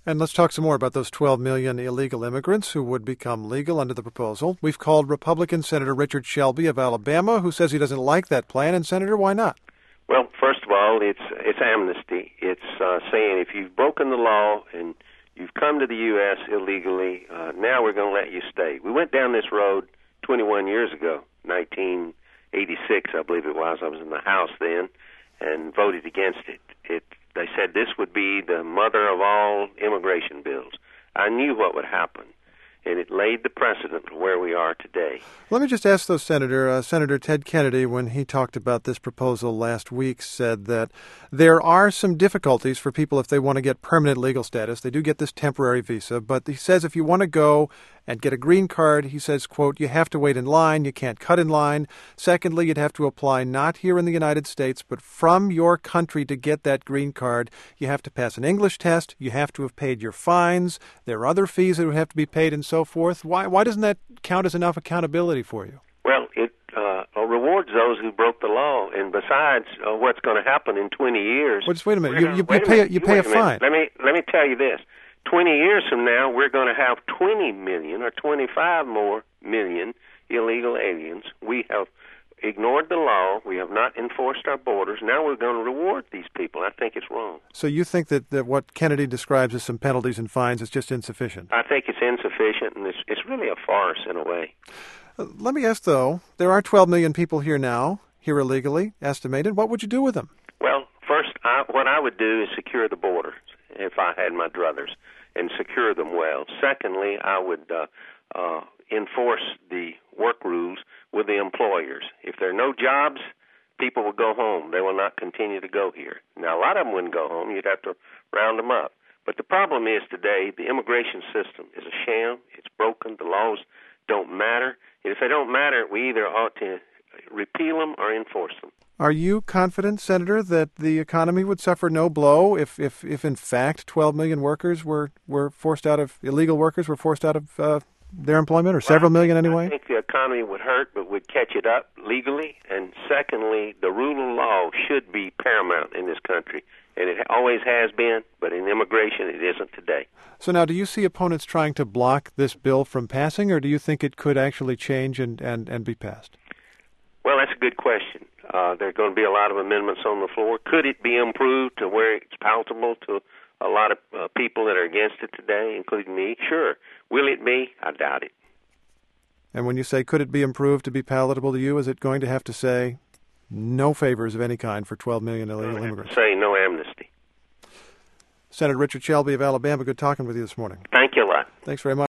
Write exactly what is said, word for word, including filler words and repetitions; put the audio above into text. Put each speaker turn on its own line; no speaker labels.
And let's talk some more about those twelve million illegal immigrants who would become legal under the proposal. We've called Republican Senator Richard Shelby of Alabama, who says he doesn't like that plan. And, Senator, why not?
Well, first of all, it's it's amnesty. It's uh, saying if you've broken the law and you've come to the U S illegally, uh, now we're going to let you stay. We went down this road twenty-one years ago, nineteen eighty-six, I believe it was. I was in the House then and voted against it. It They said this would be the mother of all immigration bills. I knew what would happen, and it laid the precedent for where we are today.
Let me just ask, though, Senator, uh, Senator Ted Kennedy, when he talked about this proposal last week, said that there are some difficulties for people if they want to get permanent legal status. They do get this temporary visa, but he says if you want to go and get a green card, he says, quote, you have to wait in line, you can't cut in line. Secondly, you'd have to apply not here in the United States, but from your country to get that green card. You have to pass an English test, you have to have paid your fines, there are other fees that would have to be paid and so forth. Why, why doesn't that count as enough accountability for you?
Well, it uh, rewards those who broke the law, and besides, uh, what's going to happen in twenty years...
Well, just wait a minute. You,
Gonna,
you,
wait
you pay,
a minute.
you pay a, a fine.
Let me, let me tell you this. twenty years from now, we're going to have twenty million or twenty-five more million illegal aliens. We have ignored the law. We have not enforced our borders. Now we're going to reward these people. I think it's wrong.
So you think that, that what Kennedy describes as some penalties and fines is just insufficient?
I think it's insufficient, and it's, it's really a farce in a way.
Uh, let me ask, though, there are twelve million people here now, here illegally, estimated. What would you do with them?
Well, first, I, what I would do is secure the border if I had my druthers, and secure them well. Secondly, I would uh, uh, enforce the work rules with the employers. If there are no jobs, people will go home. They will not continue to go here. Now, a lot of them wouldn't go home. You'd have to round them up. But the problem is today, the immigration system is a sham. It's broken. The laws don't matter. And if they don't matter, we either ought to repeal them or enforce them.
Are you confident, Senator, that the economy would suffer no blow if, if, if in fact, twelve million workers were, were forced out of, illegal workers were forced out of uh, their employment, or several
well,
million anyway?
I think the economy would hurt, but would catch it up legally. And secondly, the rule of law should be paramount in this country. And it always has been, but in immigration, it isn't today.
So now, do you see opponents trying to block this bill from passing, or do you think it could actually change and, and, and be passed?
Well, that's a good question. Uh, there are going to be a lot of amendments on the floor. Could it be improved to where it's palatable to a lot of uh, people that are against it today, including me? Sure. Will it be? I doubt it.
And when you say could it be improved to be palatable to you, is it going to have to say no favors of any kind for twelve million illegal immigrants?
Say no amnesty.
Senator Richard Shelby of Alabama, good talking with you this morning.
Thank you a lot.
Thanks very much.